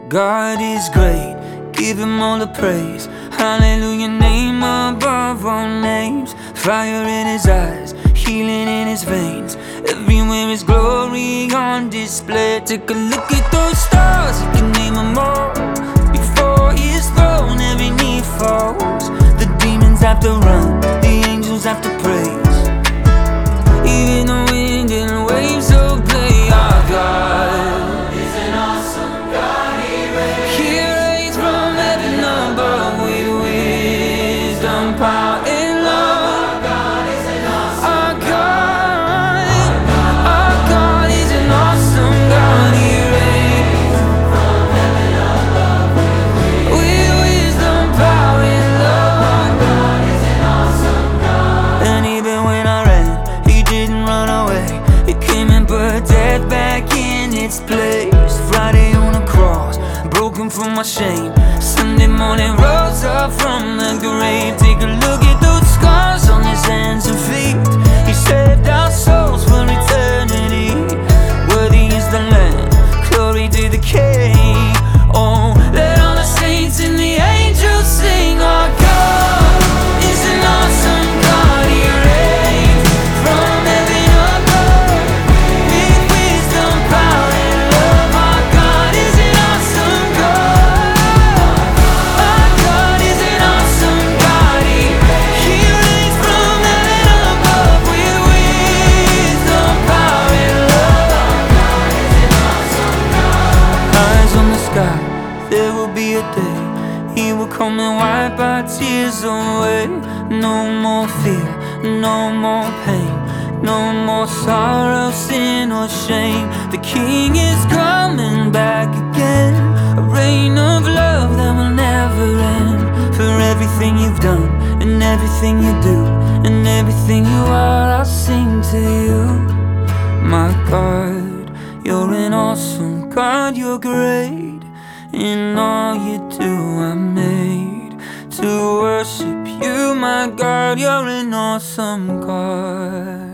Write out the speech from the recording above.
God is great, give him all the praise. Hallelujah, name above all names. Fire in his eyes, healing in his veins. Everywhere his glory on display. Take a look at those stars, you can name them all. Before his throne, every knee falls. The demons have to run, the angels have to praise. Even the wind and waves obey our God. He's an awesome God, he reigns. He reigns from heaven above with wisdom, power, and love. Our God is an awesome Our God is an awesome God. He reigns from heaven above with wisdom, power, and love. God is an awesome God. And even when I ran, he didn't run away. He came and put death back in its place. Friday on the cross, broken from my shame. Sunday morning rose up from the grave. Take a look at those scars on his hands and feet. He saved our souls for eternity. Worthy is the Lamb, glory to the King. Oh, let all the saints and the angels sing. Our God is an awesome God. He reigns from heaven above with wisdom, power, and love. Our God is an awesome God. Our God is an awesome God. He reigns from heaven above with wisdom, power, and love. Eyes on the sky, there will be a day he will come and wipe our tears away. No more fear, no more pain, no more sorrow, sin or shame. The King is coming back again, a reign of love that will never end. For everything you've done, and everything you do, and everything you are, I'll sing to you. My God, you're an awesome God, you're great. In all you do, I'm made to worship you, my God, you're an awesome God.